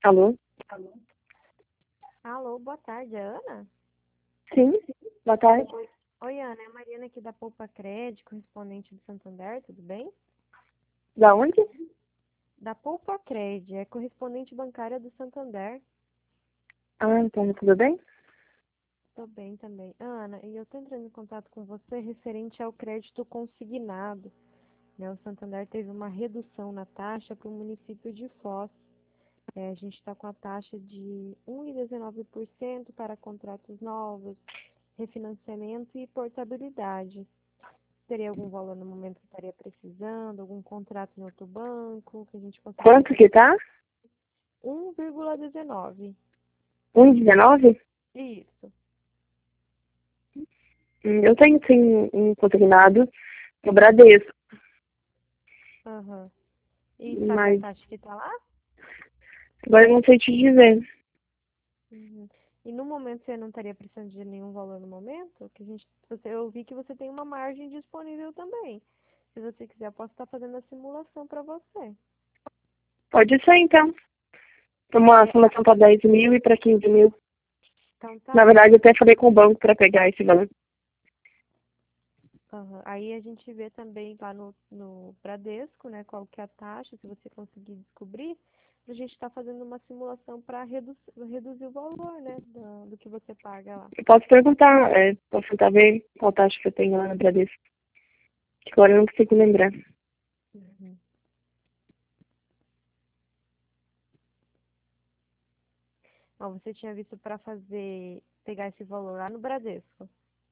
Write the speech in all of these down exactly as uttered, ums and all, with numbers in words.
Alô? Alô, boa tarde, é Ana? Sim, boa tarde. Oi, Oi, Ana, é a Mariana aqui da Poupa Cred, correspondente do Santander, tudo bem? Da onde? Da Poupa Cred, é correspondente bancária do Santander. Ah, então, tudo bem? Tô bem também. Ana, e eu tô entrando em contato com você referente ao crédito consignado, né? O Santander teve uma redução na taxa para o município de Foz. É, a gente está com a taxa de um vírgula dezenove por cento para contratos novos, refinanciamento e portabilidade. Teria algum valor no momento que estaria precisando, algum contrato em outro banco, que a gente conseguiria Quanto que fazer tá? um vírgula dezenove. um vírgula dezenove? Isso. Hum, Eu tenho sim um consignado no Bradesco, Aham. E sabe a mas taxa que está lá? agora eu não sei te dizer. Uhum. E no momento você não estaria precisando de nenhum valor no momento? Que a gente, você, eu vi que você tem uma margem disponível também. Se você quiser, eu posso estar fazendo a simulação para você. Pode ser, então. Uma É, simulação para dez mil e para quinze mil. então tá Na bom. verdade, eu até falei com o banco para pegar esse valor. Aham. Aí a gente vê também lá no, no Bradesco, né, qual que é a taxa, se você conseguir descobrir, a gente está fazendo uma simulação para redu reduzir o valor, né, do, do que você paga lá. Eu posso perguntar, é, posso tentar ver qual taxa que eu tenho lá no Bradesco. Que agora eu não consigo lembrar. Uhum. Ó, você tinha visto para fazer, pegar esse valor lá no Bradesco.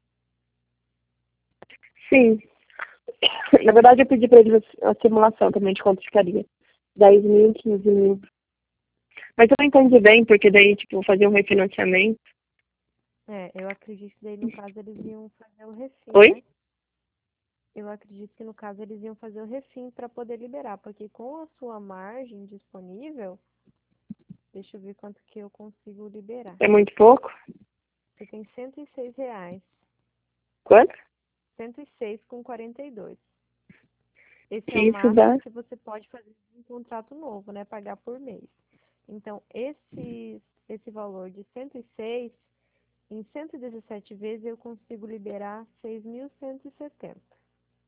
Sim. Na verdade, eu pedi para eles a simulação também de quanto ficaria. dez mil, quinze mil. Mas eu não entendi bem, porque daí, tipo, fazer um refinanciamento. É, eu acredito que daí no caso eles iam fazer o refim, Oi? né? Eu acredito que no caso eles iam fazer o refim para poder liberar, porque com a sua margem disponível, deixa eu ver quanto que eu consigo liberar. É muito pouco? Você tem cento e seis reais. Quanto? cento e seis com quarenta e dois. Esse é o Que isso dá? máximo que você pode fazer um contrato novo, né? Pagar por mês. Então, esse, esse valor de cento e seis, em cento e dezessete vezes eu consigo liberar seis mil cento e setenta.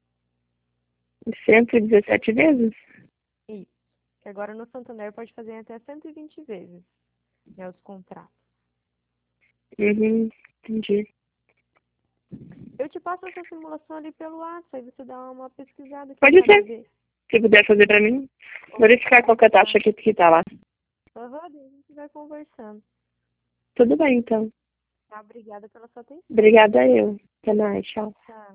cento e dezessete vezes? Isso. Que agora no Santander pode fazer em até cento e vinte vezes, né? Os contratos. Uhum, entendi. Eu te passo essa simulação ali pelo WhatsApp, aí você dá uma pesquisada, quem Pode sabe ser. ver. Se puder fazer pra mim. Ou Verificar qual que é a taxa tá. que, que tá lá. Aham, a gente vai conversando. Tudo bem, então. Tá? Obrigada pela sua atenção. Obrigada eu. Até mais. Tchau. Tchau.